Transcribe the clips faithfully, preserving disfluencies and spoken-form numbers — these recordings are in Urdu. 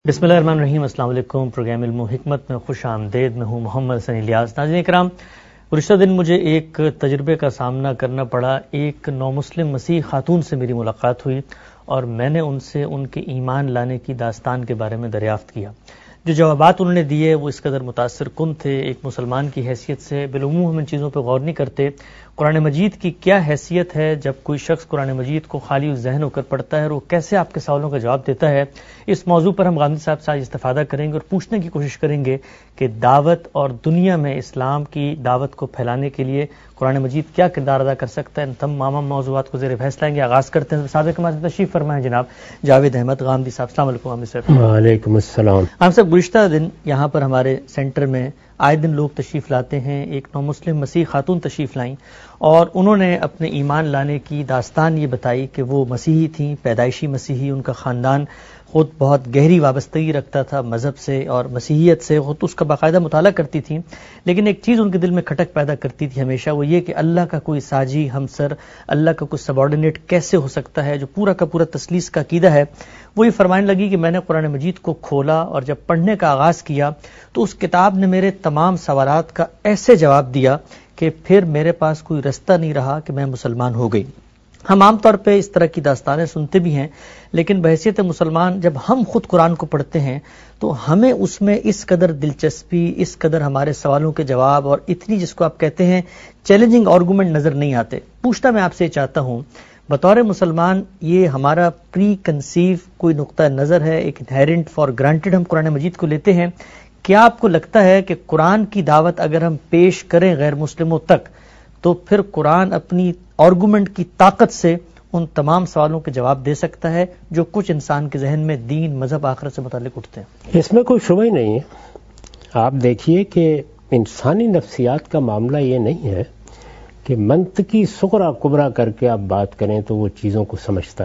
بسم اللہ الرحمن الرحیم۔ السلام علیکم۔ پروگرام علم و حکمت میں خوش آمدید۔ میں ہوں محمد حسن الیاس۔ ناظرین کرام، گزشتہ دن مجھے ایک تجربے کا سامنا کرنا پڑا۔ ایک نو مسلم مسیح خاتون سے میری ملاقات ہوئی اور میں نے ان سے ان کے ایمان لانے کی داستان کے بارے میں دریافت کیا۔ جو جوابات انہوں نے دیے وہ اس قدر متاثر کن تھے۔ ایک مسلمان کی حیثیت سے بالعموم ہم ان چیزوں پہ غور نہیں کرتے۔ قرآن مجید کی کیا حیثیت ہے جب کوئی شخص قرآن مجید کو خالی ذہن ہو کر پڑھتا ہے اور وہ کیسے آپ کے سوالوں کا جواب دیتا ہے، اس موضوع پر ہم غامدی صاحب سے آج استفادہ کریں گے اور پوچھنے کی کوشش کریں گے کہ دعوت اور دنیا میں اسلام کی دعوت کو پھیلانے کے لیے قرآن مجید کیا کردار ادا کر سکتا ہے۔ ان تمام موضوعات کو زیر بحث لائیں گے۔ آغاز کرتے ہیں سابق مجلس تشریف فرمائیں جناب جاوید احمد غامدی صاحب۔ السلام علیکم غامدی صاحب۔ وعلیکم السلام۔ ہم سب گزشتہ دن یہاں پر ہمارے سینٹر میں آئے دن لوگ تشریف لاتے ہیں۔ ایک نو مسلم مسیح خاتون تشریف لائیں اور انہوں نے اپنے ایمان لانے کی داستان یہ بتائی کہ وہ مسیحی تھیں، پیدائشی مسیحی۔ ان کا خاندان خود بہت گہری وابستگی رکھتا تھا مذہب سے اور مسیحیت سے، خود اس کا باقاعدہ مطالعہ کرتی تھیں، لیکن ایک چیز ان کے دل میں کھٹک پیدا کرتی تھی ہمیشہ، وہ یہ کہ اللہ کا کوئی ساجی ہمسر، اللہ کا کوئی سبارڈینیٹ کیسے ہو سکتا ہے۔ جو پورا کا پورا تسلیس کا عقیدہ ہے، وہ یہ فرمانے لگی کہ میں نے قرآن مجید کو کھولا اور جب پڑھنے کا آغاز کیا تو اس کتاب نے میرے تمام سوالات کا ایسے جواب دیا کہ پھر میرے پاس کوئی رستہ نہیں رہا کہ میں مسلمان ہو گئی۔ ہم عام طور پہ اس طرح کی داستانیں سنتے بھی ہیں، لیکن بحیثیت مسلمان جب ہم خود قرآن کو پڑھتے ہیں تو ہمیں اس میں اس قدر دلچسپی، اس قدر ہمارے سوالوں کے جواب اور اتنی جس کو آپ کہتے ہیں چیلنجنگ آرگومنٹ نظر نہیں آتے۔ پوچھنا میں آپ سے چاہتا ہوں، بطور مسلمان یہ ہمارا پری کنسیو کوئی نقطہ نظر ہے، ایک انہیرنٹ فار گرانٹڈ ہم قرآن مجید کو لیتے ہیں۔ کیا آپ کو لگتا ہے کہ قرآن کی دعوت اگر ہم پیش کریں غیر مسلموں تک تو پھر قرآن اپنی آرگومنٹ کی طاقت سے ان تمام سوالوں کے جواب دے سکتا ہے جو کچھ انسان کے ذہن میں دین، مذہب، آخرت سے متعلق اٹھتے ہیں؟ اس میں کوئی شبہ ہی نہیں ہے۔ آپ دیکھیے کہ انسانی نفسیات کا معاملہ یہ نہیں ہے کہ منطقی سغرا کبرا کر کے آپ بات کریں تو وہ چیزوں کو سمجھتا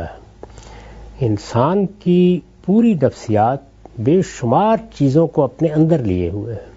ہے۔ انسان کی پوری نفسیات بے شمار چیزوں کو اپنے اندر لیے ہوئے ہے۔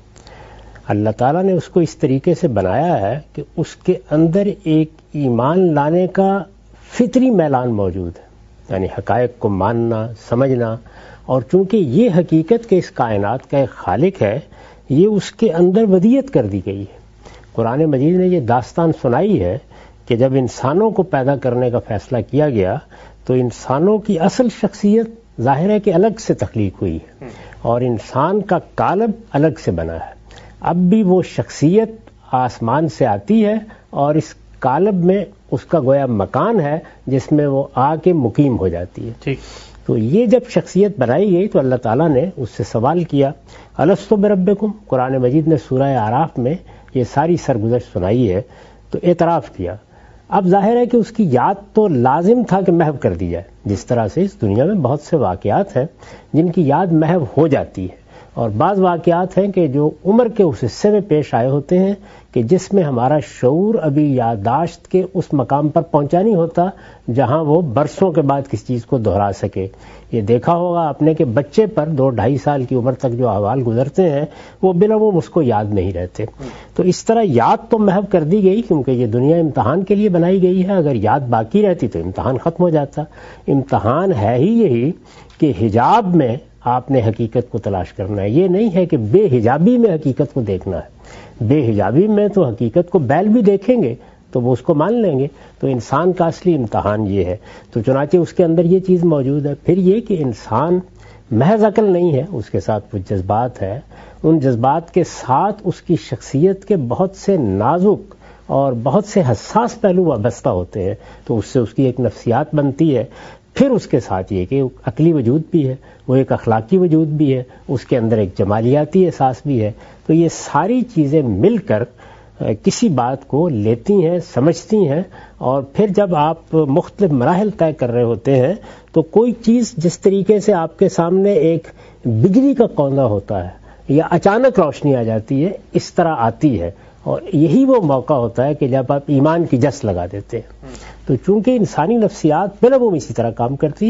اللہ تعالیٰ نے اس کو اس طریقے سے بنایا ہے کہ اس کے اندر ایک ایمان لانے کا فطری میلان موجود ہے، یعنی حقائق کو ماننا، سمجھنا، اور چونکہ یہ حقیقت کہ اس کائنات کا ایک خالق ہے، یہ اس کے اندر ودیت کر دی گئی ہے۔ قرآن مجید نے یہ داستان سنائی ہے کہ جب انسانوں کو پیدا کرنے کا فیصلہ کیا گیا تو انسانوں کی اصل شخصیت ظاہر ہے کہ الگ سے تخلیق ہوئی ہے اور انسان کا قالب الگ سے بنا ہے۔ اب بھی وہ شخصیت آسمان سے آتی ہے اور اس قالب میں اس کا گویا مکان ہے جس میں وہ آ کے مقیم ہو جاتی ہے۔ ٹھیک۔ تو یہ جب شخصیت بنائی گئی تو اللہ تعالیٰ نے اس سے سوال کیا، الستو بربکم، قرآن مجید نے سورہ اعراف میں یہ ساری سرگزشت سنائی ہے تو اعتراف کیا۔ اب ظاہر ہے کہ اس کی یاد تو لازم تھا کہ محو کر دی جائے، جس طرح سے اس دنیا میں بہت سے واقعات ہیں جن کی یاد محو ہو جاتی ہے، اور بعض واقعات ہیں کہ جو عمر کے اس حصے میں پیش آئے ہوتے ہیں کہ جس میں ہمارا شعور ابھی یادداشت کے اس مقام پر پہنچا نہیں ہوتا جہاں وہ برسوں کے بعد کسی چیز کو دہرا سکے۔ یہ دیکھا ہوگا آپ نے کہ بچے پر دو ڈھائی سال کی عمر تک جو احوال گزرتے ہیں وہ بالعموم اس کو یاد نہیں رہتے۔ تو اس طرح یاد تو محو کر دی گئی کیونکہ یہ دنیا امتحان کے لیے بنائی گئی ہے۔ اگر یاد باقی رہتی تو امتحان ختم ہو جاتا۔ امتحان ہے ہی یہی کہ حجاب میں آپ نے حقیقت کو تلاش کرنا ہے، یہ نہیں ہے کہ بے حجابی میں حقیقت کو دیکھنا ہے۔ بے حجابی میں تو حقیقت کو بیل بھی دیکھیں گے تو وہ اس کو مان لیں گے۔ تو انسان کا اصلی امتحان یہ ہے، تو چنانچہ اس کے اندر یہ چیز موجود ہے۔ پھر یہ کہ انسان محض عقل نہیں ہے، اس کے ساتھ کچھ جذبات ہے، ان جذبات کے ساتھ اس کی شخصیت کے بہت سے نازک اور بہت سے حساس پہلو وابستہ ہوتے ہیں، تو اس سے اس کی ایک نفسیات بنتی ہے۔ پھر اس کے ساتھ یہ کہ عقلی وجود بھی ہے، وہ ایک اخلاقی وجود بھی ہے، اس کے اندر ایک جمالیاتی احساس بھی ہے۔ تو یہ ساری چیزیں مل کر کسی بات کو لیتی ہیں، سمجھتی ہیں، اور پھر جب آپ مختلف مراحل طے کر رہے ہوتے ہیں تو کوئی چیز جس طریقے سے آپ کے سامنے ایک بجلی کا کوندہ ہوتا ہے یا اچانک روشنی آ جاتی ہے، اس طرح آتی ہے، اور یہی وہ موقع ہوتا ہے کہ جب آپ ایمان کی جس لگا دیتے ہیں۔ تو چونکہ انسانی نفسیات بالعموم اسی طرح کام کرتی ہے،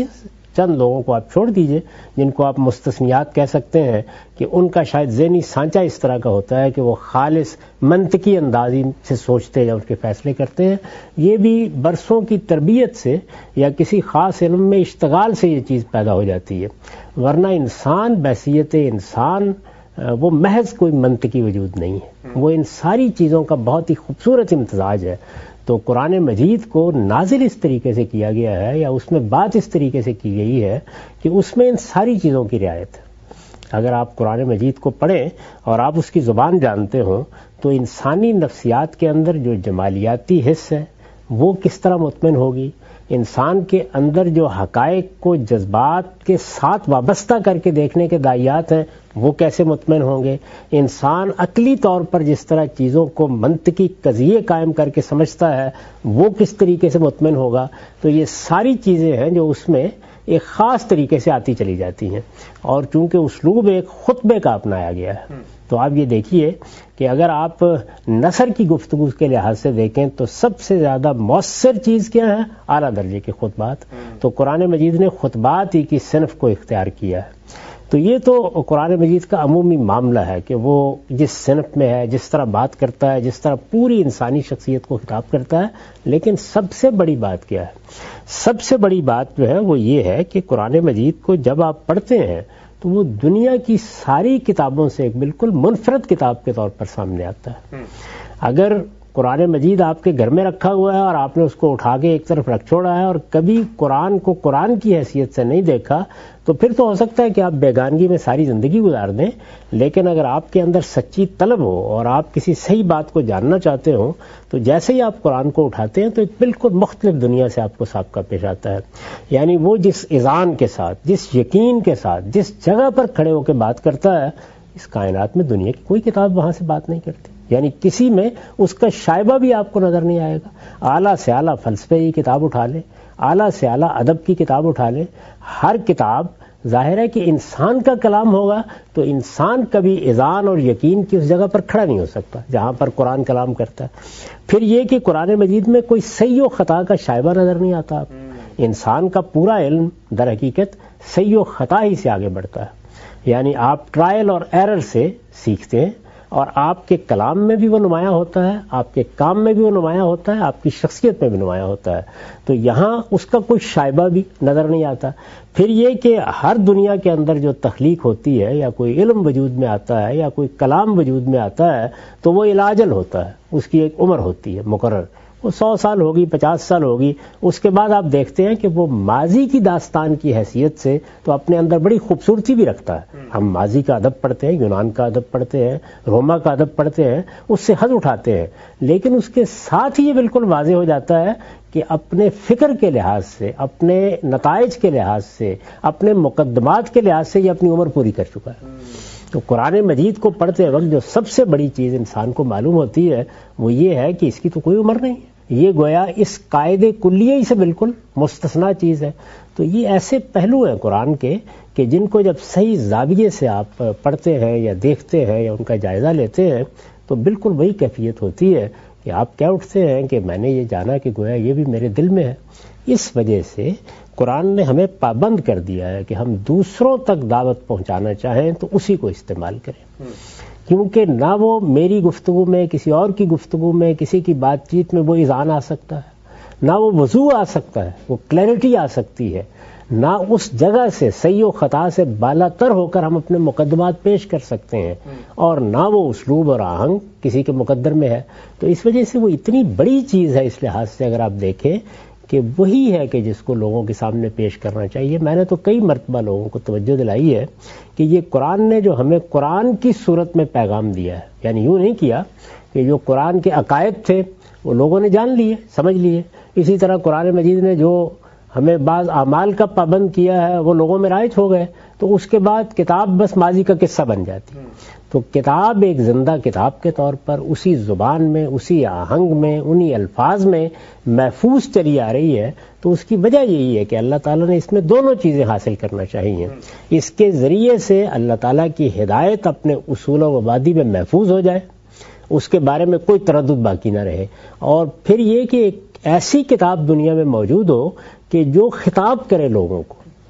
چند لوگوں کو آپ چھوڑ دیجئے جن کو آپ مستثنیات کہہ سکتے ہیں کہ ان کا شاید ذہنی سانچہ اس طرح کا ہوتا ہے کہ وہ خالص منطقی اندازی سے سوچتے یا ان کے فیصلے کرتے ہیں. یہ بھی برسوں کی تربیت سے یا کسی خاص علم میں اشتغال سے یہ چیز پیدا ہو جاتی ہے، ورنہ انسان بحیثیت انسان وہ محض کوئی منطقی وجود نہیں ہے، وہ ان ساری چیزوں کا بہت ہی خوبصورت امتزاج ہے. تو قرآن مجید کو نازل اس طریقے سے کیا گیا ہے یا اس میں بات اس طریقے سے کی گئی ہے کہ اس میں ان ساری چیزوں کی رعایت ہے. اگر آپ قرآن مجید کو پڑھیں اور آپ اس کی زبان جانتے ہوں تو انسانی نفسیات کے اندر جو جمالیاتی حص ہے وہ کس طرح مطمئن ہوگی، انسان کے اندر جو حقائق کو جذبات کے ساتھ وابستہ کر کے دیکھنے کے دائیات ہیں وہ کیسے مطمئن ہوں گے، انسان عقلی طور پر جس طرح چیزوں کو منطقی قضیے قائم کر کے سمجھتا ہے وہ کس طریقے سے مطمئن ہوگا. تو یہ ساری چیزیں ہیں جو اس میں ایک خاص طریقے سے آتی چلی جاتی ہیں، اور چونکہ اسلوب ایک خطبے کا اپنایا گیا ہے تو آپ یہ دیکھیے کہ اگر آپ نثر کی گفتگو کے لحاظ سے دیکھیں تو سب سے زیادہ مؤثر چیز کیا ہے، اعلیٰ درجے کے خطبات. تو قرآن مجید نے خطبات ہی کی صنف کو اختیار کیا ہے. تو یہ تو قرآن مجید کا عمومی معاملہ ہے کہ وہ جس صنف میں ہے، جس طرح بات کرتا ہے، جس طرح پوری انسانی شخصیت کو خطاب کرتا ہے. لیکن سب سے بڑی بات کیا ہے، سب سے بڑی بات جو ہے وہ یہ ہے کہ قرآن مجید کو جب آپ پڑھتے ہیں تو وہ دنیا کی ساری کتابوں سے ایک بالکل منفرد کتاب کے طور پر سامنے آتا ہے. اگر قرآن مجید آپ کے گھر میں رکھا ہوا ہے اور آپ نے اس کو اٹھا کے ایک طرف رکھ چھوڑا ہے اور کبھی قرآن کو قرآن کی حیثیت سے نہیں دیکھا تو پھر تو ہو سکتا ہے کہ آپ بیگانگی میں ساری زندگی گزار دیں. لیکن اگر آپ کے اندر سچی طلب ہو اور آپ کسی صحیح بات کو جاننا چاہتے ہو تو جیسے ہی آپ قرآن کو اٹھاتے ہیں تو ایک بالکل مختلف دنیا سے آپ کو سابقہ پیش آتا ہے. یعنی وہ جس اذعان کے ساتھ، جس یقین کے ساتھ، جس جگہ پر کھڑے ہو کے بات کرتا ہے، اس کائنات میں دنیا کی کوئی کتاب وہاں سے بات نہیں کرتی. یعنی کسی میں اس کا شائبہ بھی آپ کو نظر نہیں آئے گا. اعلیٰ سے اعلیٰ فلسفے کی کتاب اٹھا لیں، اعلیٰ سے اعلیٰ ادب کی کتاب اٹھا لیں، ہر کتاب ظاہر ہے کہ انسان کا کلام ہوگا تو انسان کبھی اذعان اور یقین کی اس جگہ پر کھڑا نہیں ہو سکتا جہاں پر قرآن کلام کرتا ہے. پھر یہ کہ قرآن مجید میں کوئی صحیح و خطا کا شائبہ نظر نہیں آتا. انسان کا پورا علم در حقیقت صحیح و خطا ہی سے آگے بڑھتا ہے. یعنی آپ ٹرائل اور ایرر سے سیکھتے ہیں اور آپ کے کلام میں بھی وہ نمایاں ہوتا ہے، آپ کے کام میں بھی وہ نمایاں ہوتا ہے، آپ کی شخصیت میں بھی نمایاں ہوتا ہے. تو یہاں اس کا کوئی شائبہ بھی نظر نہیں آتا. پھر یہ کہ ہر دنیا کے اندر جو تخلیق ہوتی ہے یا کوئی علم وجود میں آتا ہے یا کوئی کلام وجود میں آتا ہے تو وہ علاجل ہوتا ہے، اس کی ایک عمر ہوتی ہے مقرر، وہ سو سال ہوگی، پچاس سال ہوگی. اس کے بعد آپ دیکھتے ہیں کہ وہ ماضی کی داستان کی حیثیت سے تو اپنے اندر بڑی خوبصورتی بھی رکھتا ہے. ہم ماضی کا ادب پڑھتے ہیں، یونان کا ادب پڑھتے ہیں، روما کا ادب پڑھتے ہیں، اس سے حظ اٹھاتے ہیں، لیکن اس کے ساتھ ہی یہ بالکل واضح ہو جاتا ہے کہ اپنے فکر کے لحاظ سے، اپنے نتائج کے لحاظ سے، اپنے مقدمات کے لحاظ سے یہ اپنی عمر پوری کر چکا ہے. تو قرآن مجید کو پڑھتے وقت جو سب سے بڑی چیز انسان کو معلوم ہوتی ہے وہ یہ ہے کہ اس کی تو کوئی عمر نہیں ہے. یہ گویا اس قاعدے کلیہ سے بالکل مستثنا چیز ہے. تو یہ ایسے پہلو ہیں قرآن کے کہ جن کو جب صحیح زاویے سے آپ پڑھتے ہیں یا دیکھتے ہیں یا ان کا جائزہ لیتے ہیں تو بالکل وہی کیفیت ہوتی ہے کہ آپ کیا اٹھتے ہیں کہ میں نے یہ جانا کہ گویا یہ بھی میرے دل میں ہے. اس وجہ سے قرآن نے ہمیں پابند کر دیا ہے کہ ہم دوسروں تک دعوت پہنچانا چاہیں تو اسی کو استعمال کریں، کیونکہ نہ وہ میری گفتگو میں، کسی اور کی گفتگو میں، کسی کی بات چیت میں وہ اذعان آ سکتا ہے، نہ وہ وضوح آ سکتا ہے، وہ کلیئرٹی آ سکتی ہے، نہ اس جگہ سے صحیح و خطا سے بالا تر ہو کر ہم اپنے مقدمات پیش کر سکتے ہیں، اور نہ وہ اسلوب اور آہنگ کسی کے مقدر میں ہے. تو اس وجہ سے وہ اتنی بڑی چیز ہے اس لحاظ سے اگر آپ دیکھیں کہ وہی ہے کہ جس کو لوگوں کے سامنے پیش کرنا چاہیے. میں نے تو کئی مرتبہ لوگوں کو توجہ دلائی ہے کہ یہ قرآن نے جو ہمیں قرآن کی صورت میں پیغام دیا ہے، یعنی یوں نہیں کیا کہ جو قرآن کے عقائد تھے وہ لوگوں نے جان لیے، سمجھ لیے، اسی طرح قرآن مجید نے جو ہمیں بعض اعمال کا پابند کیا ہے وہ لوگوں میں رائج ہو گئے تو اس کے بعد کتاب بس ماضی کا قصہ بن جاتی. تو کتاب ایک زندہ کتاب کے طور پر اسی زبان میں، اسی آہنگ میں، انہی الفاظ میں محفوظ چلی آ رہی ہے. تو اس کی وجہ یہی ہے کہ اللہ تعالیٰ نے اس میں دونوں چیزیں حاصل کرنا چاہیے. اس کے ذریعے سے اللہ تعالیٰ کی ہدایت اپنے اصول و مبادی میں محفوظ ہو جائے، اس کے بارے میں کوئی تردد باقی نہ رہے، اور پھر یہ کہ ایک ایسی کتاب دنیا میں موجود ہو کہ جو خطاب کرے لوگوں کو.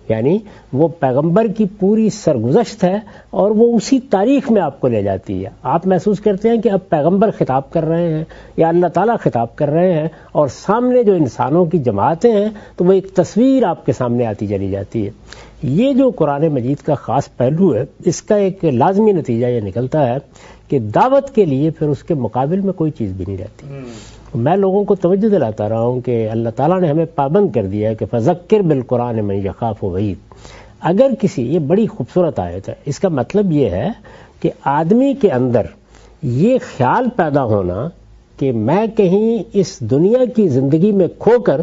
یعنی وہ پیغمبر کی پوری سرگزشت ہے اور وہ اسی تاریخ میں آپ کو لے جاتی ہے. آپ محسوس کرتے ہیں کہ اب پیغمبر خطاب کر رہے ہیں یا اللہ تعالیٰ خطاب کر رہے ہیں اور سامنے جو انسانوں کی جماعتیں ہیں تو وہ ایک تصویر آپ کے سامنے آتی چلی جاتی ہے. یہ جو قرآن مجید کا خاص پہلو ہے اس کا ایک لازمی نتیجہ یہ نکلتا ہے کہ دعوت کے لیے پھر اس کے مقابل میں کوئی چیز بھی نہیں رہتی. میں لوگوں کو توجہ دلاتا رہا ہوں کہ اللہ تعالیٰ نے ہمیں پابند کر دیا ہے کہ فذکر بالقرآن من یخاف وعید. اگر کسی، یہ بڑی خوبصورت آیت ہے، اس کا مطلب یہ ہے کہ آدمی کے اندر یہ خیال پیدا ہونا کہ میں کہیں اس دنیا کی زندگی میں کھو کر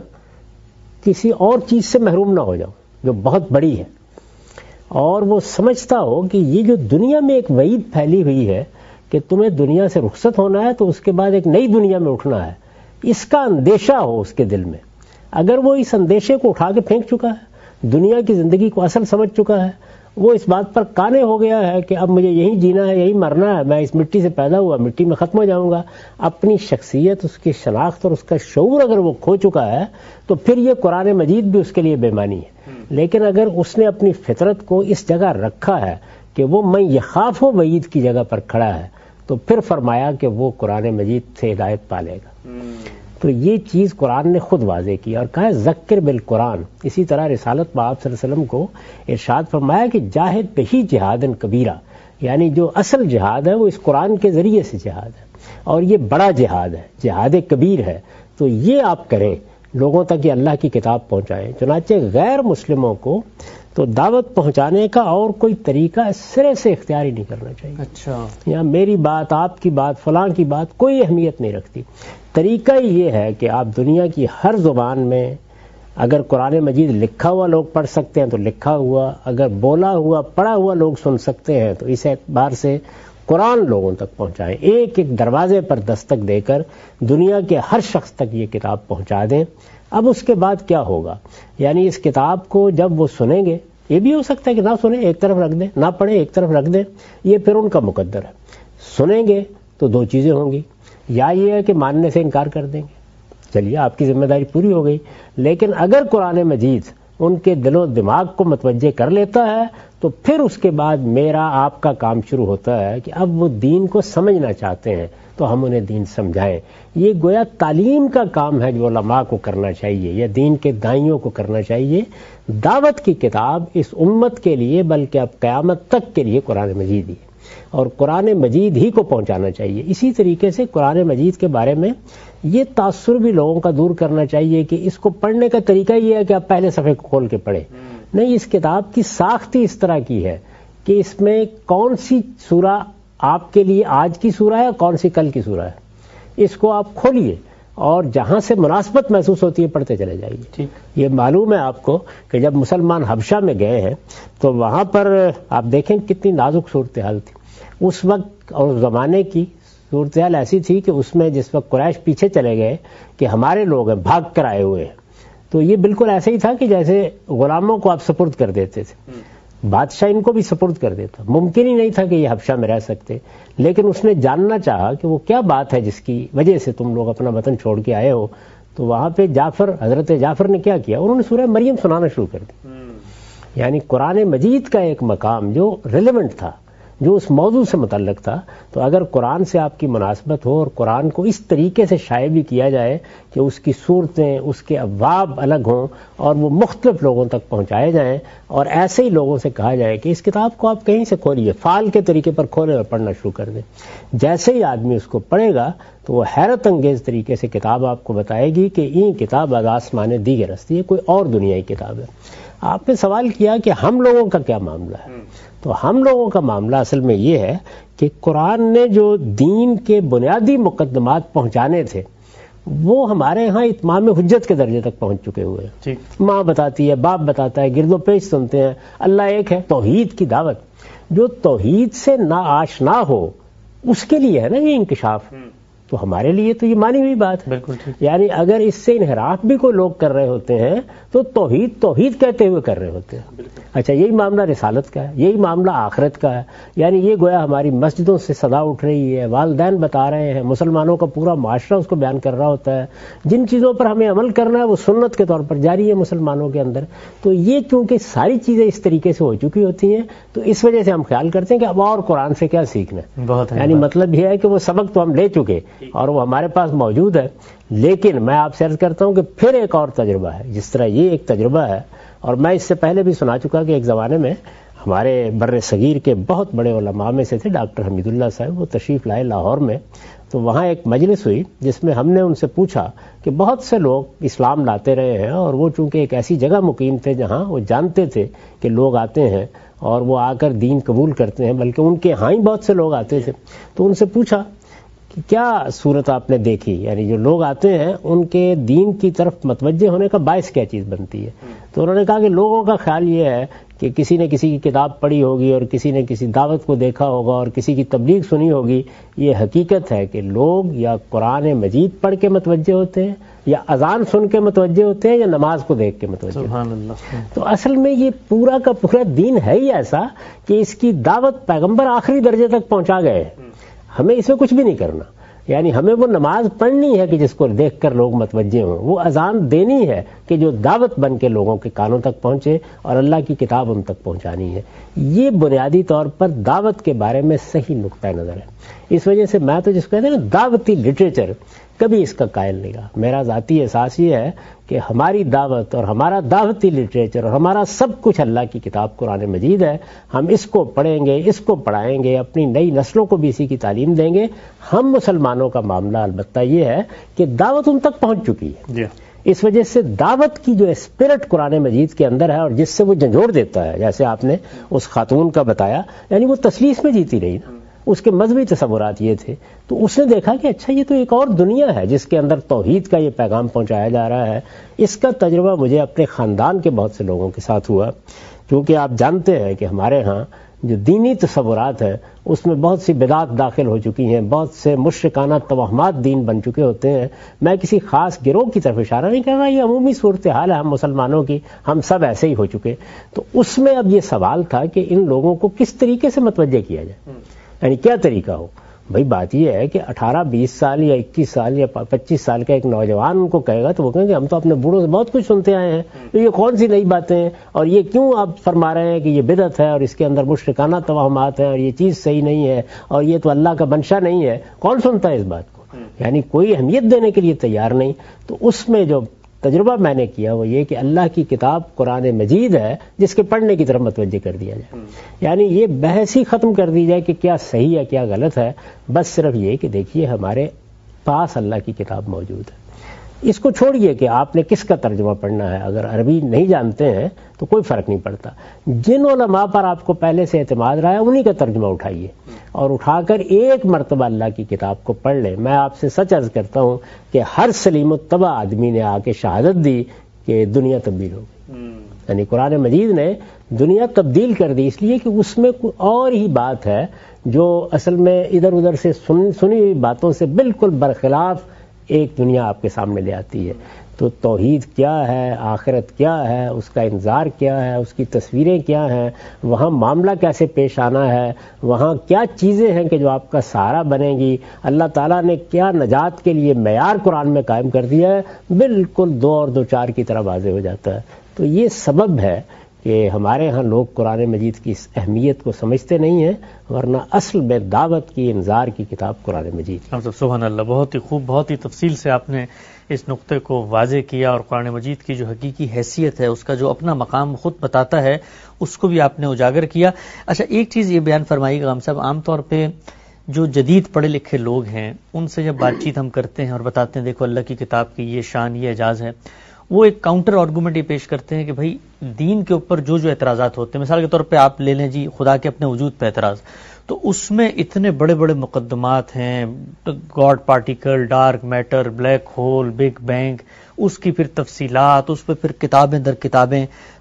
کسی اور چیز سے محروم نہ ہو جاؤں جو بہت بڑی ہے، اور وہ سمجھتا ہو کہ یہ جو دنیا میں ایک وعید پھیلی ہوئی ہے کہ تمہیں دنیا سے رخصت ہونا ہے تو اس کے بعد ایک نئی دنیا میں اٹھنا ہے، اس کا اندیشہ ہو اس کے دل میں. اگر وہ اس اندیشے کو اٹھا کے پھینک چکا ہے، دنیا کی زندگی کو اصل سمجھ چکا ہے، وہ اس بات پر قانع ہو گیا ہے کہ اب مجھے یہی جینا ہے، یہی مرنا ہے، میں اس مٹی سے پیدا ہوا، مٹی میں ختم ہو جاؤں گا، اپنی شخصیت، اس کی شناخت اور اس کا شعور اگر وہ کھو چکا ہے تو پھر یہ قرآن مجید بھی اس کے لیے بے معنی ہے. لیکن اگر اس نے اپنی فطرت کو اس جگہ رکھا ہے کہ وہ میں یخاف و وعید کی جگہ پر کھڑا ہے تو پھر فرمایا کہ وہ قرآن مجید سے ہدایت پالے گا. تو یہ چیز قرآن نے خود واضح کی اور کہا ذکر بالقرآن. اسی طرح رسالت میں آپ صلی اللہ علیہ وسلم کو ارشاد فرمایا کہ جاہد بہی جہادن کبیرہ، یعنی جو اصل جہاد ہے وہ اس قرآن کے ذریعے سے جہاد ہے اور یہ بڑا جہاد ہے، جہاد کبیر ہے. تو یہ آپ کریں، لوگوں تک یہ اللہ کی کتاب پہنچائیں. چنانچہ غیر مسلموں کو تو دعوت پہنچانے کا اور کوئی طریقہ سرے سے اختیار ہی نہیں کرنا چاہیے. اچھا، یا میری بات، آپ کی بات، فلاں کی بات کوئی اہمیت نہیں رکھتی. طریقہ ہی یہ ہے کہ آپ دنیا کی ہر زبان میں اگر قرآن مجید لکھا ہوا لوگ پڑھ سکتے ہیں تو لکھا ہوا، اگر بولا ہوا پڑھا ہوا لوگ سن سکتے ہیں تو اس اعتبار سے قرآن لوگوں تک پہنچائیں. ایک ایک دروازے پر دستک دے کر دنیا کے ہر شخص تک یہ کتاب پہنچا دیں. اب اس کے بعد کیا ہوگا؟ یعنی اس کتاب کو جب وہ سنیں گے، یہ بھی ہو سکتا ہے کہ نہ سنیں، ایک طرف رکھ دیں، نہ پڑھیں ایک طرف رکھ دیں، یہ پھر ان کا مقدر ہے. سنیں گے تو دو چیزیں ہوں گی، یا یہ ہے کہ ماننے سے انکار کر دیں گے، چلیے آپ کی ذمہ داری پوری ہو گئی. لیکن اگر قرآن مجید ان کے دل و دماغ کو متوجہ کر لیتا ہے تو پھر اس کے بعد میرا آپ کا کام شروع ہوتا ہے کہ اب وہ دین کو سمجھنا چاہتے ہیں تو ہم انہیں دین سمجھائیں. یہ گویا تعلیم کا کام ہے جو علماء کو کرنا چاہیے یا دین کے دائیوں کو کرنا چاہیے. دعوت کی کتاب اس امت کے لیے بلکہ اب قیامت تک کے لیے قرآن مجید ہی ہے اور قرآن مجید ہی کو پہنچانا چاہیے. اسی طریقے سے قرآن مجید کے بارے میں یہ تاثر بھی لوگوں کا دور کرنا چاہیے کہ اس کو پڑھنے کا طریقہ یہ ہے کہ آپ پہلے صفحے کو کھول کے پڑھیں. نہیں، اس کتاب کی ساخت ہی اس طرح کی ہے کہ اس میں کون سی سورہ آپ کے لیے آج کی سورہ ہے، کون سی کل کی سورہ ہے، اس کو آپ کھولیے اور جہاں سے مناسبت محسوس ہوتی ہے پڑھتے چلے جائیے. یہ معلوم ہے آپ کو کہ جب مسلمان حبشہ میں گئے ہیں تو وہاں پر آپ دیکھیں کتنی نازک صورتحال تھی اس وقت، اور اس زمانے کی صورتحال ایسی تھی کہ اس میں جس وقت قریش پیچھے چلے گئے کہ ہمارے لوگ ہیں، بھاگ کر آئے ہوئے ہیں، تو یہ بالکل ایسے ہی تھا کہ جیسے غلاموں کو آپ سپرد کر دیتے تھے، بادشاہ ان کو بھی سپرد کر دیتا. ممکن ہی نہیں تھا کہ یہ حبشہ میں رہ سکتے، لیکن اس نے جاننا چاہا کہ وہ کیا بات ہے جس کی وجہ سے تم لوگ اپنا وطن چھوڑ کے آئے ہو. تو وہاں پہ جعفر، حضرت جعفر نے کیا کیا، انہوں نے سورہ مریم سنانا شروع کر دی. یعنی قرآن مجید کا ایک مقام جو ریلیونٹ تھا، جو اس موضوع سے متعلق تھا. تو اگر قرآن سے آپ کی مناسبت ہو اور قرآن کو اس طریقے سے شائع بھی کیا جائے کہ اس کی صورتیں، اس کے ابواب الگ ہوں اور وہ مختلف لوگوں تک پہنچائے جائیں، اور ایسے ہی لوگوں سے کہا جائے کہ اس کتاب کو آپ کہیں سے کھولیے، فعال کے طریقے پر کھولیں اور پڑھنا شروع کر دیں. جیسے ہی آدمی اس کو پڑھے گا تو وہ حیرت انگیز طریقے سے کتاب آپ کو بتائے گی کہ یہ کتاب از آسمان دیگر ہستی ہے، کوئی اور دنیائی کتاب ہے. آپ نے سوال کیا کہ ہم لوگوں کا کیا معاملہ ہے، تو ہم لوگوں کا معاملہ اصل میں یہ ہے کہ قرآن نے جو دین کے بنیادی مقدمات پہنچانے تھے وہ ہمارے ہاں اتمام حجت کے درجے تک پہنچ چکے ہوئے ہیں. ماں بتاتی ہے، باپ بتاتا ہے، گرد و پیش سنتے ہیں، اللہ ایک ہے. توحید کی دعوت، جو توحید سے نا آشنا ہو اس کے لیے ہے نا یہ انکشاف. تو ہمارے لیے تو یہ مانی ہوئی بات ہے. بالکل ٹھیک. یعنی اگر اس سے انحراف بھی کوئی لوگ کر رہے ہوتے ہیں تو توحید توحید کہتے ہوئے کر رہے ہوتے ہیں. اچھا یہی معاملہ رسالت کا ہے, یہی معاملہ آخرت کا ہے. یعنی یہ گویا ہماری مسجدوں سے صدا اٹھ رہی ہے, والدین بتا رہے ہیں, مسلمانوں کا پورا معاشرہ اس کو بیان کر رہا ہوتا ہے. جن چیزوں پر ہمیں عمل کرنا ہے وہ سنت کے طور پر جاری ہے مسلمانوں کے اندر. تو یہ چونکہ ساری چیزیں اس طریقے سے ہو چکی ہوتی ہیں تو اس وجہ سے ہم خیال کرتے ہیں کہ اب اور قرآن سے کیا سیکھنا ہے. بہت یعنی مطلب یہ ہے کہ وہ سبق تو ہم لے چکے اور وہ ہمارے پاس موجود ہے. لیکن میں آپ سے عرض کرتا ہوں کہ پھر ایک اور تجربہ ہے. جس طرح یہ ایک تجربہ ہے, اور میں اس سے پہلے بھی سنا چکا کہ ایک زمانے میں ہمارے بر صغیر کے بہت بڑے علماء میں سے تھے ڈاکٹر حمید اللہ صاحب, وہ تشریف لائے لاہور میں. تو وہاں ایک مجلس ہوئی جس میں ہم نے ان سے پوچھا کہ بہت سے لوگ اسلام لاتے رہے ہیں اور وہ چونکہ ایک ایسی جگہ مقیم تھے جہاں وہ جانتے تھے کہ لوگ آتے ہیں اور وہ آ کر دین قبول کرتے ہیں, بلکہ ان کے ہاں ہی بہت سے لوگ آتے تھے. تو ان سے پوچھا کہ کیا صورت آپ نے دیکھی, یعنی جو لوگ آتے ہیں ان کے دین کی طرف متوجہ ہونے کا باعث کیا چیز بنتی ہے. تو انہوں نے کہا کہ لوگوں کا خیال یہ ہے کہ کسی نے کسی کی کتاب پڑھی ہوگی اور کسی نے کسی دعوت کو دیکھا ہوگا اور کسی کی تبلیغ سنی ہوگی. یہ حقیقت ہے کہ لوگ یا قرآن مجید پڑھ کے متوجہ ہوتے ہیں یا اذان سن کے متوجہ ہوتے ہیں یا نماز کو دیکھ کے متوجہ ہوتے ہیں. سبحان اللہ. تو اصل میں یہ پورا کا پورا دین ہے ہی ایسا کہ اس کی دعوت پیغمبر آخری درجے تک پہنچا گئے ہیں. ہمیں اس میں کچھ بھی نہیں کرنا. یعنی ہمیں وہ نماز پڑھنی ہے کہ جس کو دیکھ کر لوگ متوجہ ہوں, وہ اذان دینی ہے کہ جو دعوت بن کے لوگوں کے کانوں تک پہنچے اور اللہ کی کتاب ان تک پہنچانی ہے. یہ بنیادی طور پر دعوت کے بارے میں صحیح نقطہ نظر ہے. اس وجہ سے میں تو جس کو کہتے ہیں نا دعوتی لٹریچر, کبھی اس کا قائل نہیں رہا. میرا ذاتی احساس یہ ہے کہ ہماری دعوت اور ہمارا دعوتی لٹریچر اور ہمارا سب کچھ اللہ کی کتاب قرآن مجید ہے. ہم اس کو پڑھیں گے, اس کو پڑھائیں گے, اپنی نئی نسلوں کو بھی اسی کی تعلیم دیں گے. ہم مسلمانوں کا معاملہ البتہ یہ ہے کہ دعوت ان تک پہنچ چکی ہے. جی. اس وجہ سے دعوت کی جو اسپرٹ قرآن مجید کے اندر ہے اور جس سے وہ جھنجھوڑ دیتا ہے, جیسے آپ نے اس خاتون کا بتایا, یعنی وہ تسلیس میں جیتی رہی نا, اس کے مذہبی تصورات یہ تھے. تو اس نے دیکھا کہ اچھا یہ تو ایک اور دنیا ہے جس کے اندر توحید کا یہ پیغام پہنچایا جا رہا ہے. اس کا تجربہ مجھے اپنے خاندان کے بہت سے لوگوں کے ساتھ ہوا, کیونکہ آپ جانتے ہیں کہ ہمارے ہاں جو دینی تصورات ہیں اس میں بہت سی بدعات داخل ہو چکی ہیں, بہت سے مشرکانہ توہمات دین بن چکے ہوتے ہیں. میں کسی خاص گروہ کی طرف اشارہ نہیں کر رہا, یہ عمومی صورتحال ہے ہم مسلمانوں کی, ہم سب ایسے ہی ہو چکے. تو اس میں اب یہ سوال تھا کہ ان لوگوں کو کس طریقے سے متوجہ کیا جائے, یعنی کیا طریقہ ہو. بھائی بات یہ ہے کہ اٹھارہ بیس سال یا اکیس سال یا پچیس سال کا ایک نوجوان ان کو کہے گا تو وہ کہیں گے ہم تو اپنے بوڑھوں سے بہت کچھ سنتے آئے ہیں, تو یہ کون سی نئی باتیں ہیں اور یہ کیوں آپ فرما رہے ہیں کہ یہ بدعت ہے اور اس کے اندر مشرکانہ توہمات ہیں اور یہ چیز صحیح نہیں ہے اور یہ تو اللہ کا منشا نہیں ہے. کون سنتا ہے اس بات کو, یعنی کوئی اہمیت دینے کے لیے تیار نہیں. تو اس میں جو تجربہ میں نے کیا وہ یہ کہ اللہ کی کتاب قرآن مجید ہے جس کے پڑھنے کی طرف متوجہ کر دیا جائے. یعنی یہ بحث ہی ختم کر دی جائے کہ کیا صحیح ہے کیا غلط ہے. بس صرف یہ کہ دیکھیے ہمارے پاس اللہ کی کتاب موجود ہے, اس کو چھوڑیے کہ آپ نے کس کا ترجمہ پڑھنا ہے. اگر عربی نہیں جانتے ہیں تو کوئی فرق نہیں پڑتا. جن علماء پر آپ کو پہلے سے اعتماد رہا ہے انہی کا ترجمہ اٹھائیے اور اٹھا کر ایک مرتبہ اللہ کی کتاب کو پڑھ لیں. میں آپ سے سچ عرض کرتا ہوں کہ ہر سلیم الطبع آدمی نے آ کے شہادت دی کہ دنیا تبدیل ہو گئی. یعنی قرآن مجید نے دنیا تبدیل کر دی, اس لیے کہ اس میں کوئی اور ہی بات ہے جو اصل میں ادھر ادھر سے سن, سنی ہوئی باتوں سے بالکل برخلاف ایک دنیا آپ کے سامنے لے آتی ہے. تو توحید کیا ہے, آخرت کیا ہے, اس کا انذار کیا ہے, اس کی تصویریں کیا ہیں, وہاں معاملہ کیسے پیش آنا ہے, وہاں کیا چیزیں ہیں کہ جو آپ کا سہارا بنے گی, اللہ تعالیٰ نے کیا نجات کے لیے معیار قرآن میں قائم کر دیا ہے, بالکل دو اور دو چار کی طرح واضح ہو جاتا ہے. تو یہ سبب ہے کہ ہمارے ہاں لوگ قرآن مجید کی اس اہمیت کو سمجھتے نہیں ہیں, ورنہ اصل میں دعوت کی انذار کی کتاب قرآن مجید. سبحان اللہ, بہت ہی خوب, بہت ہی تفصیل سے آپ نے اس نقطے کو واضح کیا اور قرآن مجید کی جو حقیقی حیثیت ہے, اس کا جو اپنا مقام خود بتاتا ہے, اس کو بھی آپ نے اجاگر کیا. اچھا ایک چیز یہ بیان فرمائیے گا غام صاحب, عام طور پہ جو جدید پڑھے لکھے لوگ ہیں ان سے جب بات چیت ہم کرتے ہیں اور بتاتے ہیں دیکھو اللہ کی کتاب کی یہ شان یہ اعجاز ہے, وہ ایک کاؤنٹر آرگومنٹ یہ پیش کرتے ہیں کہ بھائی دین کے اوپر جو جو اعتراضات ہوتے ہیں, مثال کے طور پہ آپ لے لیں جی خدا کے اپنے وجود پہ اعتراض, تو اس میں اتنے بڑے بڑے مقدمات ہیں, god particle, dark matter, black hole, big bang, اس کی پھر تفصیلات, اس پہ پھر کتابیں در کتابیں.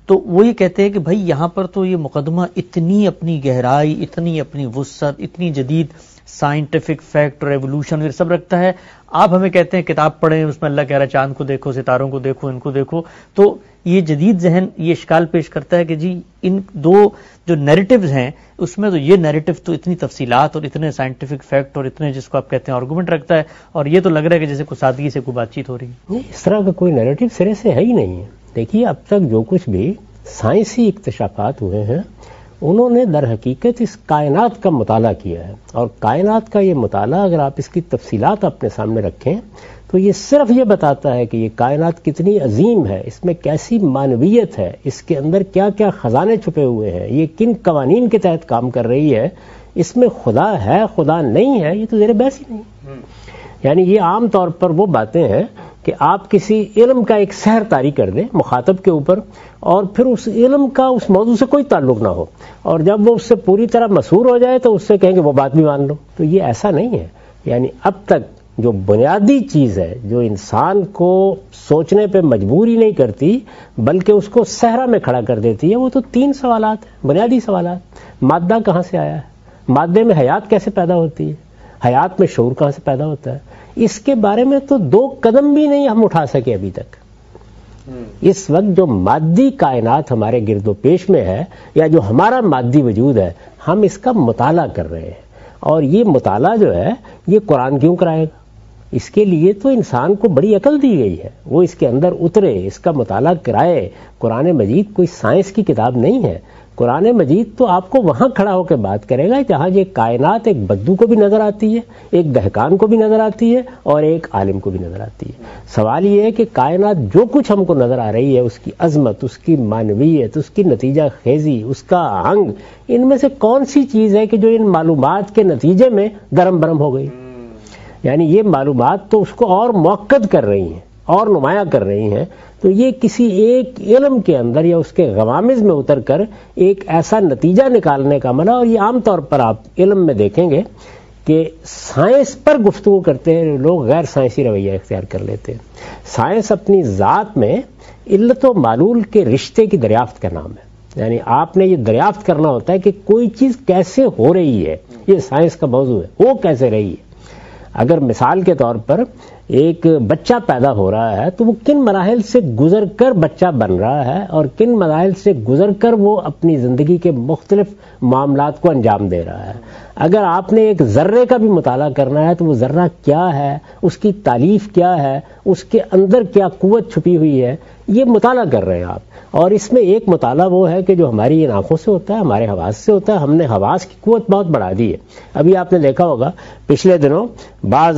تو وہ یہ کہتے ہیں کہ بھائی یہاں پر تو یہ مقدمہ اتنی اپنی گہرائی، اتنی اپنی وسعت، اتنی جدید سائنٹیفک فیکٹ اور ایوولوشن یہ سب رکھتا ہے. آپ ہمیں کہتے ہیں کتاب پڑھیں، اس میں اللہ کہہ رہا ہے چاند کو دیکھو، ستاروں کو دیکھو، ان کو دیکھو. تو یہ جدید ذہن یہ اشکال پیش کرتا ہے کہ جی ان دو جو نیریٹیوز ہیں اس میں تو یہ نیریٹو تو اتنی تفصیلات اور اتنے سائنٹیفک فیکٹ اور اتنے جس کو آپ کہتے ہیں آرگومنٹ رکھتا ہے، اور یہ تو لگ رہا ہے کہ جیسے کوئی سادگی سے کوئی بات چیت ہو رہی ہے. اس طرح کا کوئی نیریٹو سرے سے ہے ہی نہیں ہے. دیکھیے اب تک جو کچھ بھی سائنسی اکتشافات ہوئے ہیں انہوں نے در حقیقت اس کائنات کا مطالعہ کیا ہے، اور کائنات کا یہ مطالعہ اگر آپ اس کی تفصیلات اپنے سامنے رکھیں تو یہ صرف یہ بتاتا ہے کہ یہ کائنات کتنی عظیم ہے، اس میں کیسی معنویت ہے، اس کے اندر کیا کیا خزانے چھپے ہوئے ہیں، یہ کن قوانین کے تحت کام کر رہی ہے، اس میں خدا ہے خدا نہیں ہے یہ تو زیر بحث ہی نہیں. یعنی یہ عام طور پر وہ باتیں ہیں کہ آپ کسی علم کا ایک سحر طاری کر دیں مخاطب کے اوپر، اور پھر اس علم کا اس موضوع سے کوئی تعلق نہ ہو، اور جب وہ اس سے پوری طرح مسحور ہو جائے تو اس سے کہیں کہ وہ بات بھی مان لو. تو یہ ایسا نہیں ہے. یعنی اب تک جو بنیادی چیز ہے جو انسان کو سوچنے پہ مجبور ہی نہیں کرتی بلکہ اس کو صحرا میں کھڑا کر دیتی ہے، وہ تو تین سوالات ہیں، بنیادی سوالات. مادہ کہاں سے آیا ہے، مادے میں حیات کیسے پیدا ہوتی ہے، حیات میں شعور کہاں سے پیدا ہوتا ہے. اس کے بارے میں تو دو قدم بھی نہیں ہم اٹھا سکے ابھی تک. اس وقت جو مادی کائنات ہمارے گرد و پیش میں ہے یا جو ہمارا مادی وجود ہے ہم اس کا مطالعہ کر رہے ہیں، اور یہ مطالعہ جو ہے یہ قرآن کیوں کرائے گا؟ اس کے لیے تو انسان کو بڑی عقل دی گئی ہے، وہ اس کے اندر اترے، اس کا مطالعہ کرائے. قرآن مجید کوئی سائنس کی کتاب نہیں ہے. قرآن مجید تو آپ کو وہاں کھڑا ہو کے بات کرے گا جہاں یہ کائنات ایک بدو کو بھی نظر آتی ہے، ایک دہقان کو بھی نظر آتی ہے، اور ایک عالم کو بھی نظر آتی ہے. سوال یہ ہے کہ کائنات جو کچھ ہم کو نظر آ رہی ہے، اس کی عظمت، اس کی معنویت، اس کی نتیجہ خیزی، اس کا آہنگ، ان میں سے کون سی چیز ہے کہ جو ان معلومات کے نتیجے میں درم برم ہو گئی؟ یعنی یہ معلومات تو اس کو اور موقد کر رہی ہیں اور نمایاں کر رہی ہیں. تو یہ کسی ایک علم کے اندر یا اس کے غوامض میں اتر کر ایک ایسا نتیجہ نکالنے کا عمل ہے. اور یہ عام طور پر آپ علم میں دیکھیں گے کہ سائنس پر گفتگو کرتے ہیں لوگ غیر سائنسی رویہ اختیار کر لیتے ہیں. سائنس اپنی ذات میں علت و معلول کے رشتے کی دریافت کا نام ہے. یعنی آپ نے یہ دریافت کرنا ہوتا ہے کہ کوئی چیز کیسے ہو رہی ہے، یہ سائنس کا موضوع ہے، وہ کیسے رہی ہے. اگر مثال کے طور پر ایک بچہ پیدا ہو رہا ہے تو وہ کن مراحل سے گزر کر بچہ بن رہا ہے اور کن مراحل سے گزر کر وہ اپنی زندگی کے مختلف معاملات کو انجام دے رہا ہے. اگر آپ نے ایک ذرے کا بھی مطالعہ کرنا ہے تو وہ ذرہ کیا ہے، اس کی تالیف کیا ہے، اس کے اندر کیا قوت چھپی ہوئی ہے، یہ مطالعہ کر رہے ہیں آپ. اور اس میں ایک مطالعہ وہ ہے کہ جو ہماری ان آنکھوں سے ہوتا ہے، ہمارے حواس سے ہوتا ہے. ہم نے حواس کی قوت بہت بڑھا دی ہے. ابھی آپ نے دیکھا ہوگا پچھلے دنوں بعض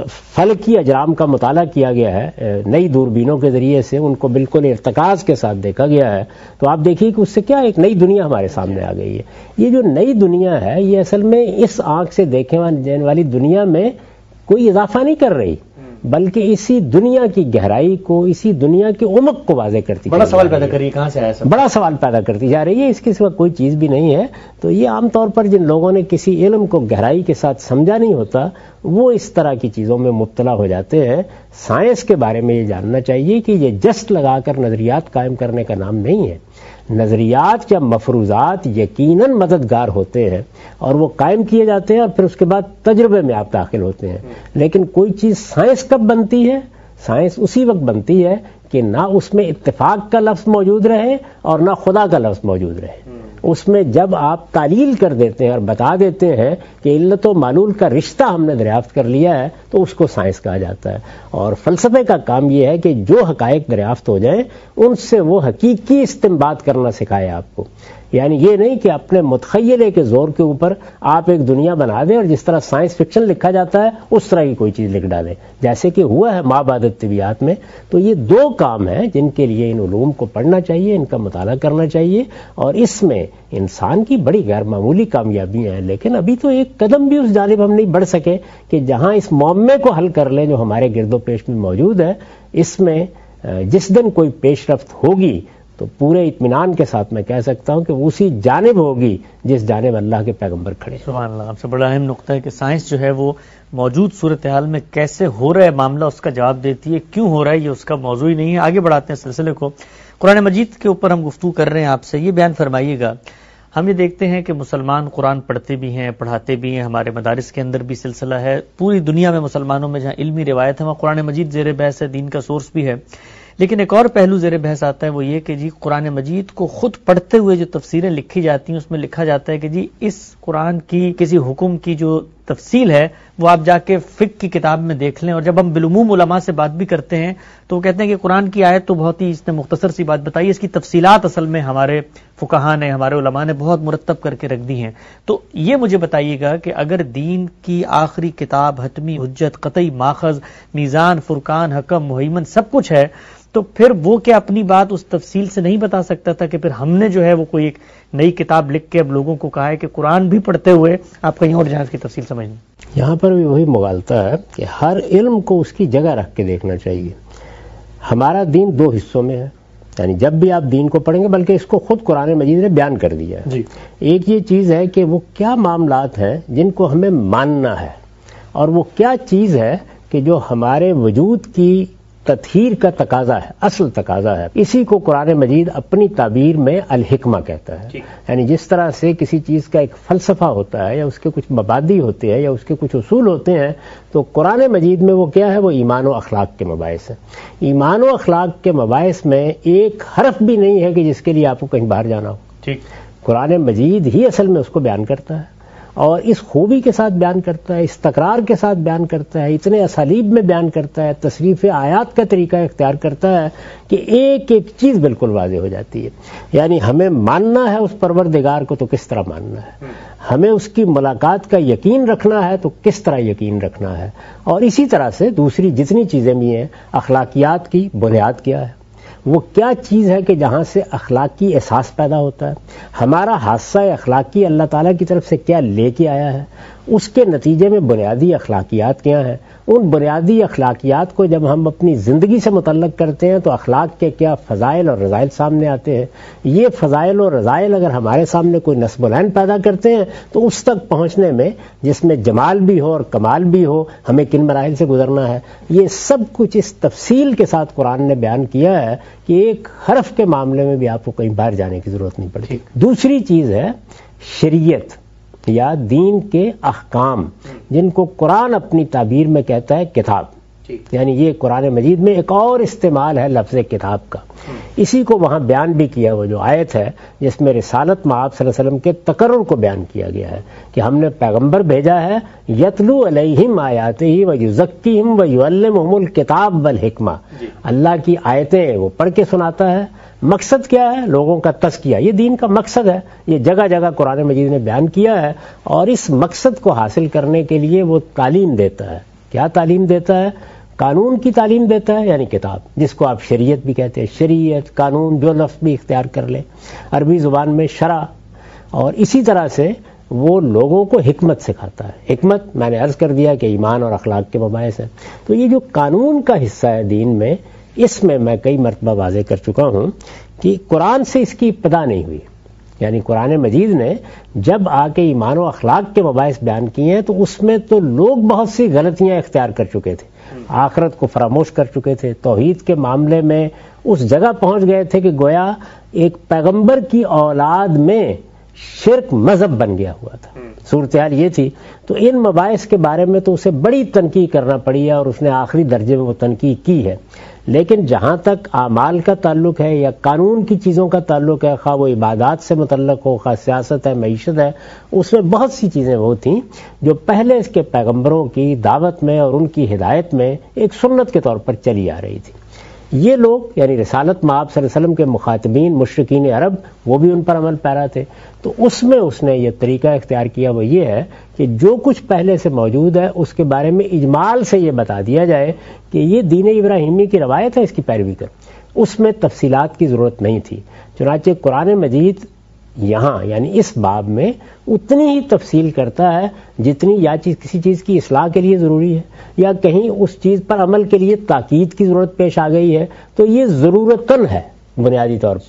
فلکی اجرام کا مطالعہ کیا گیا ہے نئی دوربینوں کے ذریعے سے، ان کو بالکل ارتکاز کے ساتھ دیکھا گیا ہے. تو آپ دیکھیے کہ اس سے کیا ایک نئی دنیا ہمارے سامنے آ گئی ہے. یہ جو نئی دنیا ہے یہ اصل میں اس آنکھ سے دیکھنے جانے والی دنیا میں کوئی اضافہ نہیں کر رہی بلکہ اسی دنیا کی گہرائی کو، اسی دنیا کی عمق کو واضح کرتی بڑا سوال پیدا کری کہاں سے آیا سب بڑا سوال پیدا کرتی جا رہی ہے. اس کے سوا کوئی چیز بھی نہیں ہے. تو یہ عام طور پر جن لوگوں نے کسی علم کو گہرائی کے ساتھ سمجھا نہیں ہوتا وہ اس طرح کی چیزوں میں مبتلا ہو جاتے ہیں. سائنس کے بارے میں یہ جاننا چاہیے کہ یہ جسٹ لگا کر نظریات قائم کرنے کا نام نہیں ہے. نظریات یا مفروضات یقیناً مددگار ہوتے ہیں اور وہ قائم کیے جاتے ہیں اور پھر اس کے بعد تجربے میں آپ داخل ہوتے ہیں. لیکن کوئی چیز سائنس کب بنتی ہے؟ سائنس اسی وقت بنتی ہے کہ نہ اس میں اتفاق کا لفظ موجود رہے اور نہ خدا کا لفظ موجود رہے. اس میں جب آپ تعلیل کر دیتے ہیں اور بتا دیتے ہیں کہ علت و معلول کا رشتہ ہم نے دریافت کر لیا ہے تو اس کو سائنس کہا جاتا ہے. اور فلسفے کا کام یہ ہے کہ جو حقائق دریافت ہو جائیں ان سے وہ حقیقی استنباط کرنا سکھائے آپ کو. یعنی یہ نہیں کہ اپنے متخیلے کے زور کے اوپر آپ ایک دنیا بنا دیں اور جس طرح سائنس فکشن لکھا جاتا ہے اس طرح کی کوئی چیز لکھ ڈالیں جیسے کہ ہوا ہے مابعد طبیعیات میں. تو یہ دو کام ہیں جن کے لیے ان علوم کو پڑھنا چاہیے، ان کا مطالعہ کرنا چاہیے. اور اس میں انسان کی بڑی غیر معمولی کامیابیاں ہیں، لیکن ابھی تو ایک قدم بھی اس جانب ہم نہیں بڑھ سکے کہ جہاں اس معمے کو حل کر لیں جو ہمارے گرد و پیش میں موجود ہے. اس میں جس دن کوئی پیش رفت ہوگی تو پورے اطمینان کے ساتھ میں کہہ سکتا ہوں کہ اسی جانب ہوگی جس جانب اللہ کے پیغمبر کھڑے. سبحان اللہ. آپ سے بڑا اہم نقطہ ہے کہ سائنس جو ہے وہ موجود صورتحال میں کیسے ہو رہا ہے معاملہ اس کا جواب دیتی ہے، کیوں ہو رہا ہے یہ اس کا موضوع ہی نہیں ہے. آگے بڑھاتے ہیں سلسلے کو. قرآن مجید کے اوپر ہم گفتگو کر رہے ہیں آپ سے، یہ بیان فرمائیے گا، ہم یہ دیکھتے ہیں کہ مسلمان قرآن پڑھتے بھی ہیں، پڑھاتے بھی ہیں، ہمارے مدارس کے اندر بھی سلسلہ ہے، پوری دنیا میں مسلمانوں میں جہاں علمی روایت ہے وہاں قرآن مجید زیر بحث ہے، دین کا سورس بھی ہے، لیکن ایک اور پہلو زیر بحث آتا ہے، وہ یہ کہ جی قرآن مجید کو خود پڑھتے ہوئے جو تفسیریں لکھی جاتی ہیں اس میں لکھا جاتا ہے کہ جی اس قرآن کی کسی حکم کی جو تفصیل ہے وہ آپ جا کے فقہ کی کتاب میں دیکھ لیں، اور جب ہم بالعموم علماء سے بات بھی کرتے ہیں تو وہ کہتے ہیں کہ قرآن کی آیت تو بہت ہی اس نے مختصر سی بات بتائی، اس کی تفصیلات اصل میں ہمارے فقہاء نے، ہمارے علماء نے بہت مرتب کر کے رکھ دی ہیں۔ تو یہ مجھے بتائیے گا کہ اگر دین کی آخری کتاب، حتمی حجت، قطعی ماخذ، میزان، فرقان، حکم، مہیمن سب کچھ ہے، تو پھر وہ کیا اپنی بات اس تفصیل سے نہیں بتا سکتا تھا کہ پھر ہم نے جو ہے وہ کوئی ایک نئی کتاب لکھ کے اب لوگوں کو کہا ہے کہ قرآن بھی پڑھتے ہوئے آپ کہیں اور جہاں اس کی تفصیل سمجھیں؟ یہاں پر بھی وہی مغالطہ ہے کہ ہر علم کو اس کی جگہ رکھ کے دیکھنا چاہیے۔ ہمارا دین دو حصوں میں ہے، یعنی جب بھی آپ دین کو پڑھیں گے، بلکہ اس کو خود قرآن مجید نے بیان کر دیا ہے جی۔ ایک یہ چیز ہے کہ وہ کیا معاملات ہیں جن کو ہمیں ماننا ہے، اور وہ کیا چیز ہے کہ جو ہمارے وجود کی تطہیر کا تقاضا ہے، اصل تقاضا ہے۔ اسی کو قرآن مجید اپنی تعبیر میں الحکمہ کہتا ہے، یعنی جس طرح سے کسی چیز کا ایک فلسفہ ہوتا ہے یا اس کے کچھ مبادی ہوتے ہیں یا اس کے کچھ اصول ہوتے ہیں، تو قرآن مجید میں وہ کیا ہے، وہ ایمان و اخلاق کے مباحث ہیں۔ ایمان و اخلاق کے مباحث میں ایک حرف بھی نہیں ہے کہ جس کے لیے آپ کو کہیں باہر جانا ہو، قرآن مجید ہی اصل میں اس کو بیان کرتا ہے، اور اس خوبی کے ساتھ بیان کرتا ہے، اس تکرار کے ساتھ بیان کرتا ہے، اتنے اسالیب میں بیان کرتا ہے، تصریف آیات کا طریقہ اختیار کرتا ہے کہ ایک ایک چیز بالکل واضح ہو جاتی ہے۔ یعنی ہمیں ماننا ہے اس پروردگار کو تو کس طرح ماننا ہے، ہمیں اس کی ملاقات کا یقین رکھنا ہے تو کس طرح یقین رکھنا ہے، اور اسی طرح سے دوسری جتنی چیزیں بھی ہیں، اخلاقیات کی بنیاد کیا ہے، وہ کیا چیز ہے کہ جہاں سے اخلاقی احساس پیدا ہوتا ہے، ہمارا حادثہ اخلاقی اللہ تعالیٰ کی طرف سے کیا لے کے آیا ہے، اس کے نتیجے میں بنیادی اخلاقیات کیا ہیں، ان بنیادی اخلاقیات کو جب ہم اپنی زندگی سے متعلق کرتے ہیں تو اخلاق کے کیا فضائل اور رذائل سامنے آتے ہیں۔ یہ فضائل اور رذائل اگر ہمارے سامنے کوئی نصب العین پیدا کرتے ہیں تو اس تک پہنچنے میں، جس میں جمال بھی ہو اور کمال بھی ہو، ہمیں کن مراحل سے گزرنا ہے، یہ سب کچھ اس تفصیل کے ساتھ قرآن نے بیان کیا ہے کہ ایک حرف کے معاملے میں بھی آپ کو کہیں باہر جانے کی ضرورت نہیں پڑتی۔ دوسری چیز ہے شریعت یا دین کے احکام، جن کو قرآن اپنی تعبیر میں کہتا ہے کتاب، یعنی یہ قرآن مجید میں ایک اور استعمال ہے لفظ کتاب کا۔ اسی کو وہاں بیان بھی کیا، وہ جو آیت ہے جس میں رسالت مآب صلی اللہ علیہ وسلم کے تقرر کو بیان کیا گیا ہے کہ ہم نے پیغمبر بھیجا ہے، یتلو علیہم آیاتہ ویزکیہم ویعلمہم الکتاب والحکمہ، اللہ کی آیتیں وہ پڑھ کے سناتا ہے۔ مقصد کیا ہے؟ لوگوں کا تزکیہ، یہ دین کا مقصد ہے، یہ جگہ جگہ قرآن مجید نے بیان کیا ہے، اور اس مقصد کو حاصل کرنے کے لیے وہ تعلیم دیتا ہے۔ کیا تعلیم دیتا ہے؟ قانون کی تعلیم دیتا ہے، یعنی کتاب، جس کو آپ شریعت بھی کہتے ہیں، شریعت، قانون، جو لفظ بھی اختیار کر لیں، عربی زبان میں شرع، اور اسی طرح سے وہ لوگوں کو حکمت سکھاتا ہے۔ حکمت میں نے عرض کر دیا کہ ایمان اور اخلاق کے مباحث ہیں۔ تو یہ جو قانون کا حصہ ہے دین میں، اس میں میں کئی مرتبہ واضح کر چکا ہوں کہ قرآن سے اس کی ابتدا نہیں ہوئی، یعنی قرآن مجید نے جب آ کے ایمان و اخلاق کے مباحث بیان کیے ہیں تو اس میں تو لوگ بہت سی غلطیاں اختیار کر چکے تھے، آخرت کو فراموش کر چکے تھے، توحید کے معاملے میں اس جگہ پہنچ گئے تھے کہ گویا ایک پیغمبر کی اولاد میں شرک مذہب بن گیا ہوا تھا۔ صورتحال یہ تھی، تو ان مباحث کے بارے میں تو اسے بڑی تنقید کرنا پڑی ہے، اور اس نے آخری درجے میں وہ تنقید کی ہے۔ لیکن جہاں تک اعمال کا تعلق ہے یا قانون کی چیزوں کا تعلق ہے، خواہ وہ عبادات سے متعلق ہو، خواہ سیاست ہے، معیشت ہے، اس میں بہت سی چیزیں وہ تھیں جو پہلے اس کے پیغمبروں کی دعوت میں اور ان کی ہدایت میں ایک سنت کے طور پر چلی آ رہی تھی۔ یہ لوگ یعنی رسالت مآب صلی اللہ علیہ وسلم کے مخاطبین مشرکین عرب، وہ بھی ان پر عمل پیرا تھے، تو اس میں اس نے یہ طریقہ اختیار کیا، وہ یہ ہے کہ جو کچھ پہلے سے موجود ہے اس کے بارے میں اجمال سے یہ بتا دیا جائے کہ یہ دین ابراہیمی کی روایت ہے، اس کی پیروی کرو۔ اس میں تفصیلات کی ضرورت نہیں تھی، چنانچہ قرآن مجید یہاں یعنی اس باب میں اتنی ہی تفصیل کرتا ہے جتنی یا چیز کسی چیز کی اصلاح کے لیے ضروری ہے، یا کہیں اس چیز پر عمل کے لیے تاکید کی ضرورت پیش آ گئی ہے، تو یہ ضرورتاً ہے بنیادی طور پر،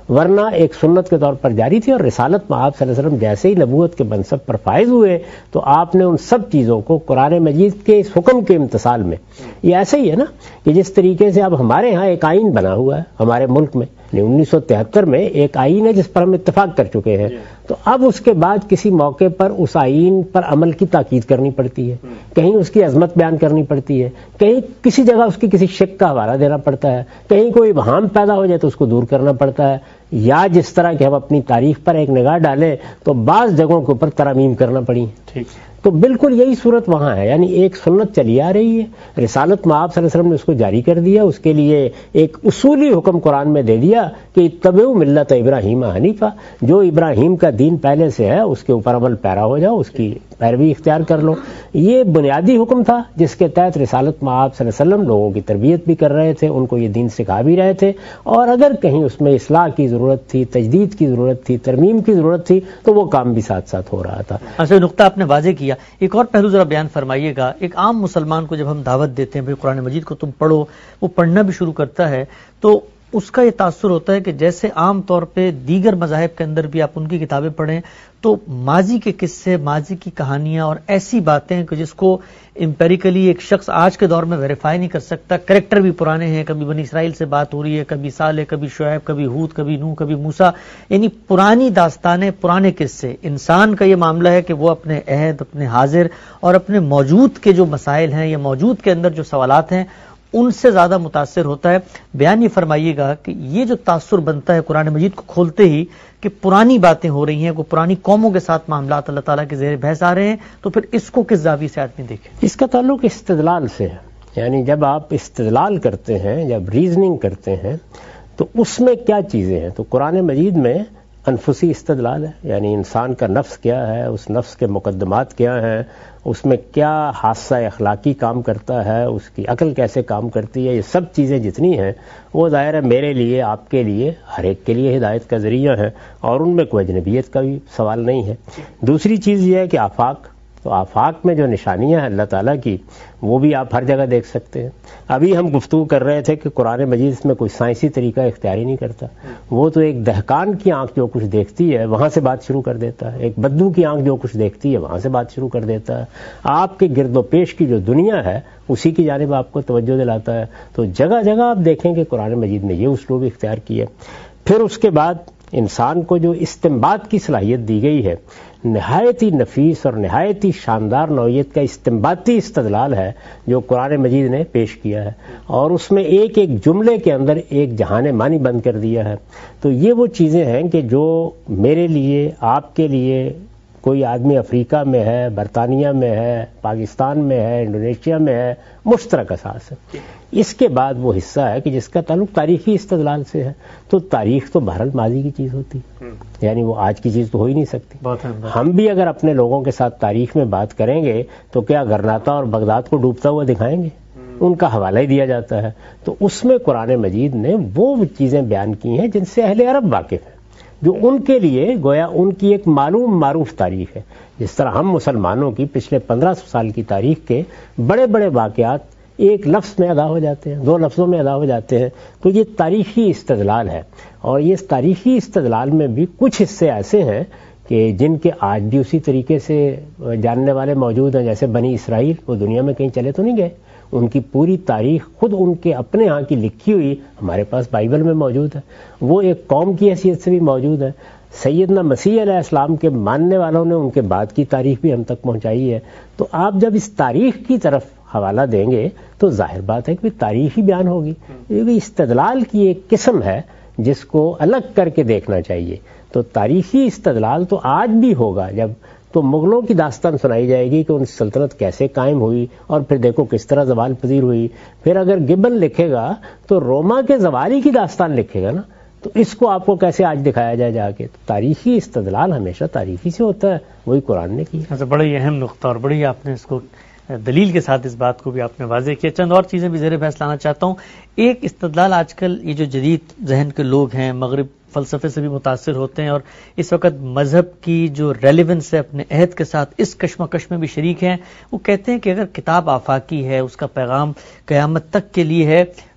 ورنہ ایک سنت کے طور پر جاری تھی. اور رسالت میں آپ صلی اللہ علیہ وسلم جیسے ہی نبوت کے منصب پر فائز ہوئے تو آپ نے ان سب چیزوں کو قرآن مجید کے اس حکم کے امتثال میں، یہ ایسا ہی ہے نا کہ جس طریقے سے اب ہمارے ہاں ایک آئین بنا ہوا ہے ہمارے ملک میں، انیس سو تہتر میں ایک آئین ہے جس پر ہم اتفاق کر چکے ہیں، تو اب اس کے بعد کسی موقع پر اس آئین پر عمل کی تاکید کرنی پڑتی ہے، کہیں اس کی عظمت بیان کرنی پڑتی ہے، کہیں کسی جگہ اس کی کسی شک کا حوالہ دینا پڑتا ہے، کہیں کوئی ابہام پیدا ہو جائے تو اس کو دور کرنا پڑتا ہے، یا جس طرح کہ ہم اپنی تاریخ پر ایک نگاہ ڈالیں تو بعض جگہوں کے اوپر ترامیم کرنا پڑی. تو بالکل یہی صورت وہاں ہے، یعنی ایک سنت چلی آ رہی ہے، رسالت میں آپ صلی اللہ علیہ وسلم نے اس کو جاری کر دیا، اس کے لیے ایک اصولی حکم قرآن میں دے دیا کہ اتبعوا ملت ابراہیم حنیفہ، جو ابراہیم کا دین پہلے سے ہے اس کے اوپر عمل پیرا ہو جاؤ، اس کی پیروی اختیار کر لو. یہ بنیادی حکم تھا جس کے تحت رسالت میں آپ صلی اللہ علیہ وسلم لوگوں کی تربیت بھی کر رہے تھے، ان کو یہ دین سکھا بھی رہے تھے، اور اگر کہیں اس میں اصلاح کی ضرورت تھی، تجدید کی ضرورت تھی، ترمیم کی ضرورت تھی تو وہ کام بھی ساتھ ساتھ ہو رہا تھا. اچھا، نقطہ آپ نے واضح کیا. ایک اور پہلو ذرا بیان فرمائیے گا. ایک عام مسلمان کو جب ہم دعوت دیتے ہیں بھائی قرآن مجید کو تم پڑھو، وہ پڑھنا بھی شروع کرتا ہے تو اس کا یہ تاثر ہوتا ہے کہ جیسے عام طور پہ دیگر مذاہب کے اندر بھی آپ ان کی کتابیں پڑھیں تو ماضی کے قصے، ماضی کی کہانیاں اور ایسی باتیں کہ جس کو امپیریکلی ایک شخص آج کے دور میں ویریفائی نہیں کر سکتا، کریکٹر بھی پرانے ہیں، کبھی بنی اسرائیل سے بات ہو رہی ہے، کبھی صالح، کبھی شعیب، کبھی ہود، کبھی نوح، کبھی موسیٰ، یعنی پرانی داستانیں، پرانے قصے. انسان کا یہ معاملہ ہے کہ وہ اپنے عہد، اپنے حاضر اور اپنے موجود کے جو مسائل ہیں یا موجود کے اندر جو سوالات ہیں ان سے زیادہ متاثر ہوتا ہے. بیان یہ فرمائیے گا کہ یہ جو تاثر بنتا ہے قرآن مجید کو کھولتے ہی کہ پرانی باتیں ہو رہی ہیں، وہ پرانی قوموں کے ساتھ معاملات اللہ تعالیٰ کے زیر بحث آ رہے ہیں، تو پھر اس کو کس زاویے سے آدمی دیکھے؟ اس کا تعلق استدلال سے ہے. یعنی جب آپ استدلال کرتے ہیں، جب ریزننگ کرتے ہیں تو اس میں کیا چیزیں ہیں. تو قرآن مجید میں انفسی استدلال ہے، یعنی انسان کا نفس کیا ہے، اس نفس کے مقدمات کیا ہیں، اس میں کیا حادثہ اخلاقی کام کرتا ہے، اس کی عقل کیسے کام کرتی ہے، یہ سب چیزیں جتنی ہیں وہ ظاہر ہے میرے لیے، آپ کے لیے، ہر ایک کے لیے ہدایت کا ذریعہ ہے، اور ان میں کوئی اجنبیت کا بھی سوال نہیں ہے. دوسری چیز یہ ہے کہ آفاق، تو آفاق میں جو نشانیاں ہیں اللہ تعالیٰ کی وہ بھی آپ ہر جگہ دیکھ سکتے ہیں. ابھی ہم گفتگو کر رہے تھے کہ قرآن مجید اس میں کوئی سائنسی طریقہ اختیار ہی نہیں کرتا، وہ تو ایک دہقان کی آنکھ جو کچھ دیکھتی ہے وہاں سے بات شروع کر دیتا ہے، ایک بدو کی آنکھ جو کچھ دیکھتی ہے وہاں سے بات شروع کر دیتا ہے، آپ کے گرد و پیش کی جو دنیا ہے اسی کی جانب آپ کو توجہ دلاتا ہے. تو جگہ جگہ آپ دیکھیں کہ قرآن مجید نے یہ اسلوب اختیار کیا. پھر اس کے بعد انسان کو جو استنباط کی صلاحیت دی گئی ہے، نہایت ہی نفیس اور نہایت ہی شاندار نوعیت کا استنباطی استدلال ہے جو قرآن مجید نے پیش کیا ہے، اور اس میں ایک ایک جملے کے اندر ایک جہان معنی بند کر دیا ہے. تو یہ وہ چیزیں ہیں کہ جو میرے لیے، آپ کے لیے، کوئی آدمی افریقہ میں ہے، برطانیہ میں ہے، پاکستان میں ہے، انڈونیشیا میں ہے، مشترک اساس ہے. اس کے بعد وہ حصہ ہے کہ جس کا تعلق تاریخی استدلال سے ہے. تو تاریخ تو بہرحال ماضی کی چیز ہوتی ہے، یعنی وہ آج کی چیز تو ہو ہی نہیں سکتی. ہم بھی اگر اپنے لوگوں کے ساتھ تاریخ میں بات کریں گے تو کیا غرناطہ اور بغداد کو ڈوبتا ہوا دکھائیں گے؟ ان کا حوالہ ہی دیا جاتا ہے. تو اس میں قرآن مجید نے وہ چیزیں بیان کی ہیں جن سے اہل عرب واقف ہیں، جو ان کے لیے گویا ان کی ایک معلوم معروف تاریخ ہے. جس طرح ہم مسلمانوں کی پچھلے پندرہ سو سال کی تاریخ کے بڑے بڑے واقعات ایک لفظ میں ادا ہو جاتے ہیں، دو لفظوں میں ادا ہو جاتے ہیں. تو یہ تاریخی استدلال ہے، اور یہ تاریخی استدلال میں بھی کچھ حصے ایسے ہیں کہ جن کے آج بھی اسی طریقے سے جاننے والے موجود ہیں. جیسے بنی اسرائیل، وہ دنیا میں کہیں چلے تو نہیں گئے، ان کی پوری تاریخ خود ان کے اپنے ہاں کی لکھی ہوئی ہمارے پاس بائبل میں موجود ہے، وہ ایک قوم کی حیثیت سے بھی موجود ہے. سیدنا مسیح علیہ السلام کے ماننے والوں نے ان کے بعد کی تاریخ بھی ہم تک پہنچائی ہے. تو آپ جب اس تاریخ کی طرف حوالہ دیں گے تو ظاہر بات ہے کہ تاریخ ہی بیان ہوگی. یہ استدلال کی ایک قسم ہے جس کو الگ کر کے دیکھنا چاہیے. تو تاریخی استدلال تو آج بھی ہوگا، جب تو مغلوں کی داستان سنائی جائے گی کہ ان سلطنت کیسے قائم ہوئی اور پھر دیکھو کس طرح زوال پذیر ہوئی. پھر اگر گبن لکھے گا تو روما کے زوالی کی داستان لکھے گا نا، تو اس کو آپ کو کیسے آج دکھایا جائے جا کے؟ تو تاریخی استدلال ہمیشہ تاریخی سے ہوتا ہے، وہی قرآن نے کی. اچھا، بڑا ہی اہم نقطہ اور بڑی آپ نے اس کو دلیل کے ساتھ اس بات کو بھی آپ نے واضح کیا. چند اور چیزیں بھی زیر بحث لانا چاہتا ہوں. ایک استدلال آج کل یہ جو جدید ذہن کے لوگ ہیں مغرب فلسفے سے بھی متاثر ہوتے ہیں اور اس وقت مذہب کی جو ریلیونس ہے اپنے عہد کے ساتھ اس کشمکش میں بھی شریک ہیں، وہ کہتے ہیں کہ اگر کتاب آفاقی ہے، اس کا پیغام قیامت تک کے لیے ہے،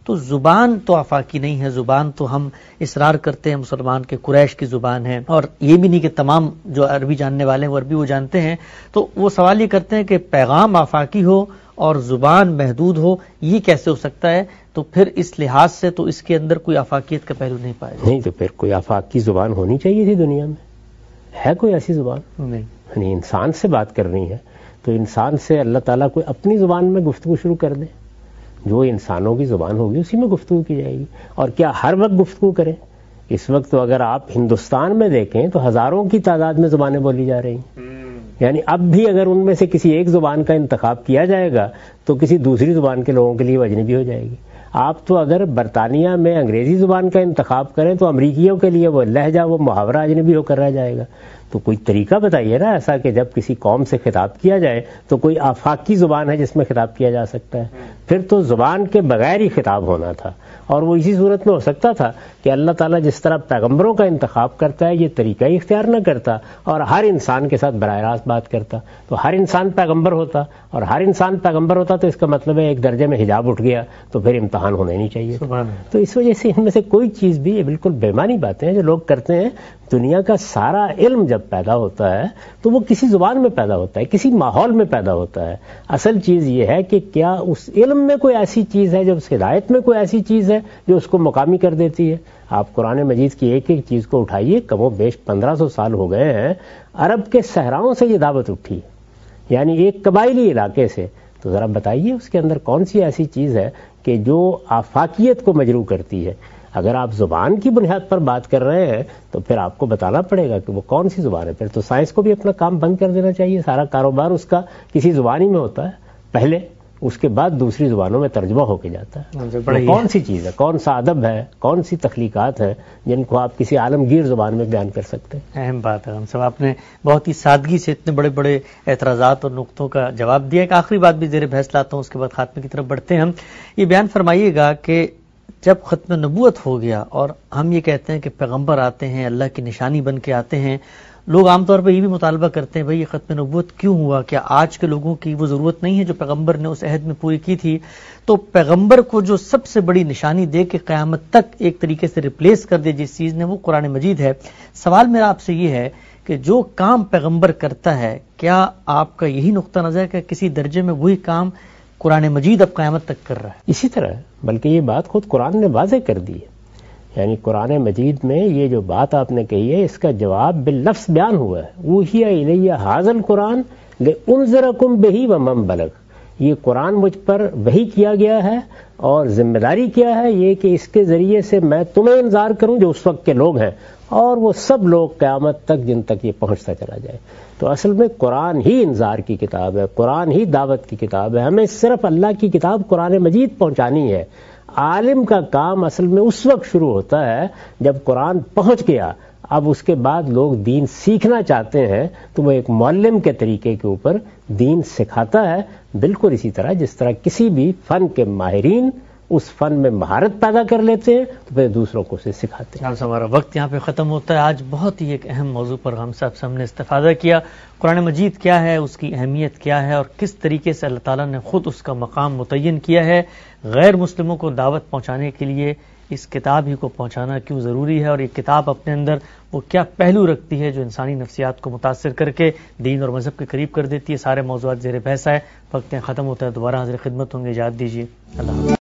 تو زبان تو آفاقی نہیں ہے، زبان تو ہم اصرار کرتے ہیں مسلمان کے قریش کی زبان ہے، اور یہ بھی نہیں کہ تمام جو عربی جاننے والے ہیں وہ عربی وہ جانتے ہیں، تو وہ سوال یہ کرتے ہیں کہ پیغام آفاقی ہو اور زبان محدود ہو، یہ کیسے ہو سکتا ہے؟ تو پھر اس لحاظ سے تو اس کے اندر کوئی آفاقیت کا پہلو نہیں پایا نہیں، تو پھر کوئی آفاقی زبان ہونی چاہیے تھی دنیا میں، ہے کوئی ایسی زبان؟ نہیں، یعنی انسان سے بات کرنی ہے تو انسان سے اللہ تعالیٰ کوئی اپنی زبان میں گفتگو شروع کر دے، جو انسانوں کی زبان ہوگی اسی میں گفتگو کی جائے گی۔ اور کیا ہر وقت گفتگو کریں؟ اس وقت تو اگر آپ ہندوستان میں دیکھیں تو ہزاروں کی تعداد میں زبانیں بولی جا رہی ہیں، یعنی اب بھی اگر ان میں سے کسی ایک زبان کا انتخاب کیا جائے گا تو کسی دوسری زبان کے لوگوں کے لیے وہ اجنبی ہو جائے گی۔ آپ تو اگر برطانیہ میں انگریزی زبان کا انتخاب کریں تو امریکیوں کے لیے وہ لہجہ، وہ محاورہ اجنبی ہو کر رہ جائے گا۔ تو کوئی طریقہ بتائیے نا ایسا کہ جب کسی قوم سے خطاب کیا جائے تو کوئی آفاقی زبان ہے جس میں خطاب کیا جا سکتا ہے۔ پھر تو زبان کے بغیر ہی خطاب ہونا تھا، اور وہ اسی صورت میں ہو سکتا تھا کہ اللہ تعالیٰ جس طرح پیغمبروں کا انتخاب کرتا ہے یہ طریقہ ہی اختیار نہ کرتا اور ہر انسان کے ساتھ براہ راست بات کرتا، تو ہر انسان پیغمبر ہوتا، اور ہر انسان پیغمبر ہوتا تو اس کا مطلب ہے ایک درجے میں حجاب اٹھ گیا تو پھر امتحان ہونا ہی نہیں چاہیے۔ تو اس وجہ سے ان میں سے کوئی چیز بھی، یہ بالکل بےمانی باتیں ہیں جو لوگ کرتے ہیں۔ دنیا کا سارا علم جب پیدا ہوتا ہے تو وہ کسی زبان میں پیدا ہوتا ہے، کسی ماحول میں پیدا ہوتا ہے۔ اصل چیز یہ ہے کہ کیا اس علم میں کوئی ایسی چیز ہے، جب اس ہدایت میں کوئی ایسی چیز ہے جو اس کو مقامی کر دیتی ہے۔ آپ قرآن مجید کی ایک ایک چیز کو اٹھائیے، کم و بیش پندرہ سو سال ہو گئے ہیں عرب کے صحراؤں سے یہ دعوت اٹھی، یعنی ایک قبائلی علاقے سے، تو ذرا بتائیے اس کے اندر کون سی ایسی چیز ہے کہ جو آفاقیت کو مجروح کرتی ہے۔ اگر آپ زبان کی بنیاد پر بات کر رہے ہیں تو پھر آپ کو بتانا پڑے گا کہ وہ کون سی زبان ہے۔ پھر تو سائنس کو بھی اپنا کام بند کر دینا چاہیے، سارا کاروبار اس کا کسی زبان ہی میں ہوتا ہے پہلے، اس کے بعد دوسری زبانوں میں ترجمہ ہو کے جاتا ہے۔ کون سی چیز ہے، کون سا ادب ہے، کون سی تخلیقات ہیں جن کو آپ کسی عالمگیر زبان میں بیان کر سکتے ہیں؟ اہم بات ہے ہم سب، آپ نے بہت ہی سادگی سے اتنے بڑے بڑے اعتراضات اور نقطوں کا جواب دیا۔ ایک آخری بات بھی زیر بحث لاتا ہوں، اس کے بعد خاتمے کی طرف بڑھتے ہیں ہم۔ یہ بیان فرمائیے گا کہ جب ختم نبوت ہو گیا اور ہم یہ کہتے ہیں کہ پیغمبر آتے ہیں اللہ کی نشانی بن کے آتے ہیں، لوگ عام طور پہ یہ بھی مطالبہ کرتے ہیں بھئی یہ ختم نبوت کیوں ہوا؟ کیا آج کے لوگوں کی وہ ضرورت نہیں ہے جو پیغمبر نے اس عہد میں پوری کی تھی؟ تو پیغمبر کو جو سب سے بڑی نشانی دے کے قیامت تک ایک طریقے سے ریپلیس کر دے جس چیز نے، وہ قرآن مجید ہے۔ سوال میرا آپ سے یہ ہے کہ جو کام پیغمبر کرتا ہے، کیا آپ کا یہی نقطہ نظر ہے کہ کسی درجے میں وہی کام قرآن مجید اب قیامت تک کر رہا ہے؟ اسی طرح، بلکہ یہ بات خود قرآن نے واضح کر دی ہے، یعنی قرآن مجید میں یہ جو بات آپ نے کہی ہے اس کا جواب باللفظ بیان ہوا ہے۔ اوحی الیہ ھذا القرآن لانذرکم بہ ومن بلغ، یہ قرآن مجھ پر وحی کیا گیا ہے اور ذمہ داری کیا ہے یہ کہ اس کے ذریعے سے میں تمہیں انذار کروں جو اس وقت کے لوگ ہیں، اور وہ سب لوگ قیامت تک جن تک یہ پہنچتا چلا جائے۔ تو اصل میں قرآن ہی انذار کی کتاب ہے، قرآن ہی دعوت کی کتاب ہے، ہمیں صرف اللہ کی کتاب قرآن مجید پہنچانی ہے۔ عالم کا کام اصل میں اس وقت شروع ہوتا ہے جب قرآن پہنچ گیا، اب اس کے بعد لوگ دین سیکھنا چاہتے ہیں تو وہ ایک معلم کے طریقے کے اوپر دین سکھاتا ہے، بالکل اسی طرح جس طرح کسی بھی فن کے ماہرین اس فن میں مہارت پیدا کر لیتے ہیں تو پھر دوسروں کو اسے سکھاتے ہیں۔ ہمارا وقت یہاں پہ ختم ہوتا ہے۔ آج بہت ہی ایک اہم موضوع پر ہم صاحب سے ہم نے استفادہ کیا، قرآن مجید کیا ہے، اس کی اہمیت کیا ہے، اور کس طریقے سے اللہ تعالیٰ نے خود اس کا مقام متعین کیا ہے۔ غیر مسلموں کو دعوت پہنچانے کے لیے اس کتاب ہی کو پہنچانا کیوں ضروری ہے، اور یہ کتاب اپنے اندر وہ کیا پہلو رکھتی ہے جو انسانی نفسیات کو متاثر کر کے دین اور مذہب کے قریب کر دیتی ہے۔ سارے موضوعات زیر بحث ہے، وقت ختم ہوتا ہے، دوبارہ حاضر خدمت ہوں گے، اجازت دیجیے، اللہ حافظ۔